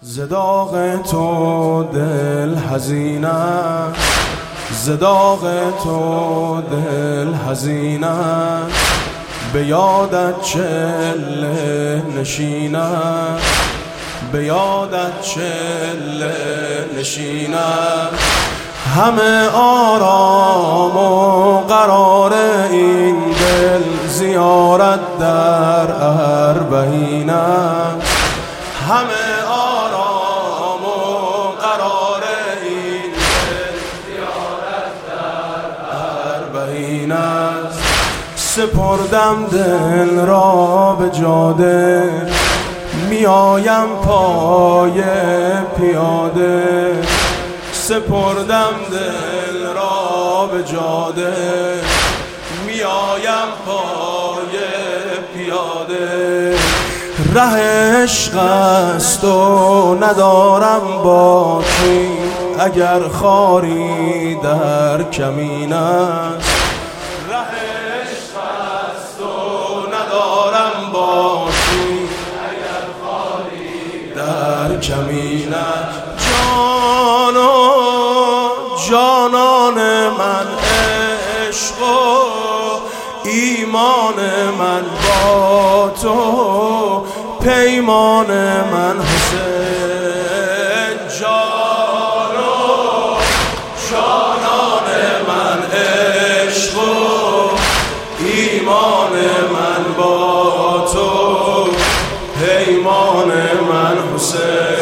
زداغ تو دل حزین است، زداغ تو دل حزین است، به یادت چله نشین است، به یادت چله نشین است. همه آرام و قرار این دل زیارت در اربعین است. همه آرام و قرار این دل زیارت در اربعین است. سپردم دل را به جاده، میایم پای پیاده. سپردم دل را به جاده، میایم پای پیاده. ره عشق است و ندارم باکی، اگر خاری در کمین است. ره عشق است و ندارم باکی، اگر خاری در کمین است. جانان من عشق و ایمان من با تو، پیمان من حسین. جانان من عشق و ایمان من با تو، پیمان من حسین.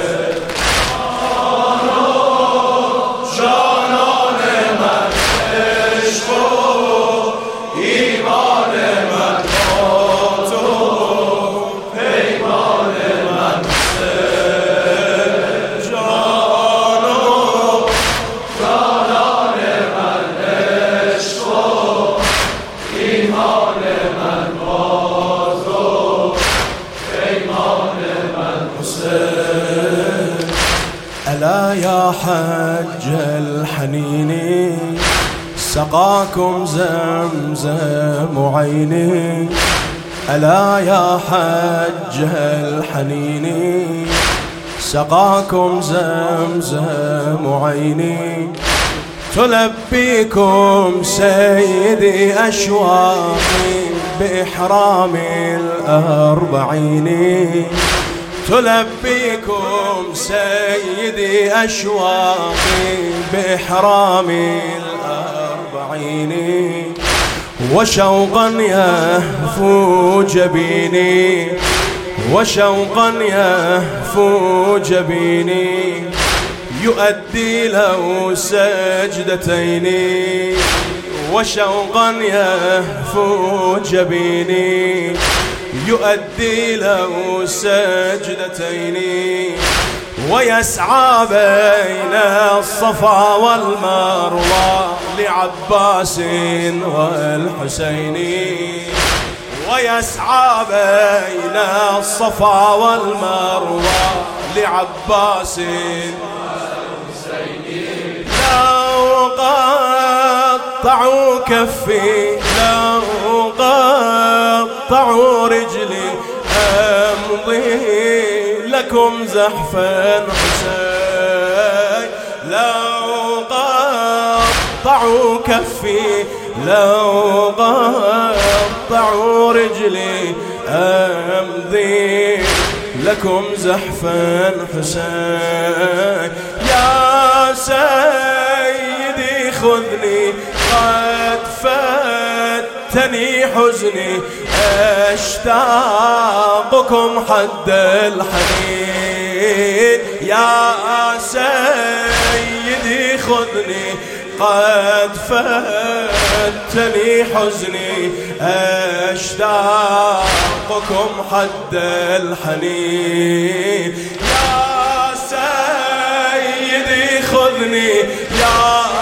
ألا يا حج الحنين سقاكم زمزم عيني. ألا يا حج الحنين سقاكم زمزم عيني. تلبيكم سيدي أشواقي بإحرام الأربعين. تلبيكم سيدي أشواقي بإحرام الأربعين. وشوقا يهفو جبيني، وشوقا يهفو جبيني، يؤدي له سجدتين. وشوقا يهفو جبيني، يؤدي له سجدتين. ويسعى بين الصفا والمروة لعباس والحسين. ويسعى بين الصفا والمروة لعباس والحسين. لو قطعوا كفي، لو قطعوا رجلي، أمضي لكم زحفا حسين. لو قطعوا كفي، لو قطعوا رجلي، أمضي لكم زحفا حسين. يا سيدي خذني، قد فتني حزني، أشتاقكم حد الحنين. يا سيدي خذني، قد فتني حزني، أشتاقكم حد الحنين. يا سيدي خذني، يا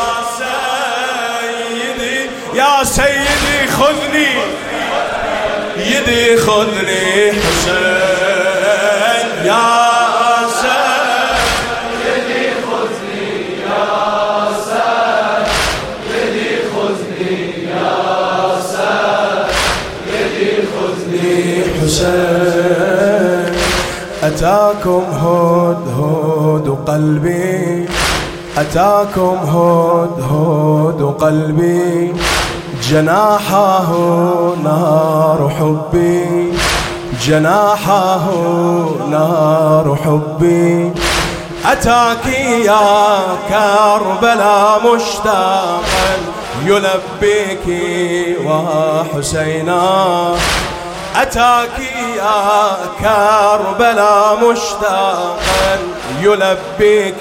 سيدي، يا سيدي خذني، يدي خذني حسين. يا سيدي خذني، يا سيدي خذني، يا سيدي خذني حسين. أتاك أتاكم هدهد قلبي، أتاكم هدهد قلبي، جناحه نار حبي، جناحه نار حبي. أتاك يا كربلاء مشتاقا يلبيك وحسينا، أتاك يا كربلاء مشتاقا يلبيك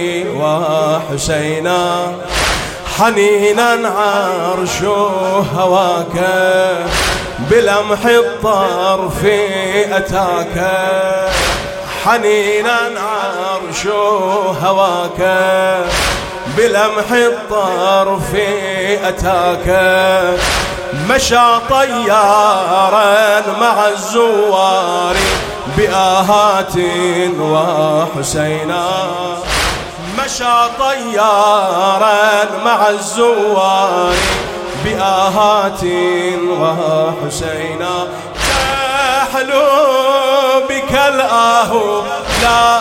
وحسينا. حنينا عرش هواك بلمح الطرف أتاك، حنينا عرش هواك بلمح الطرف أتاك. مشى طيارا مع الزوار بآهات وحسينا، مشى طيارا مع الزوار بآهات وحسينا. تحلو بك الآه لا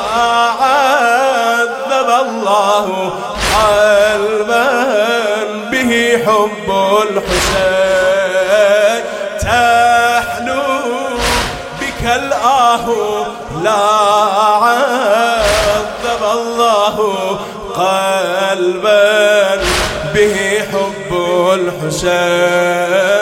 عذب الله قلبا به حب الحسين. تحلو بك الآه لا عذب الله قلبا به حب الحسين.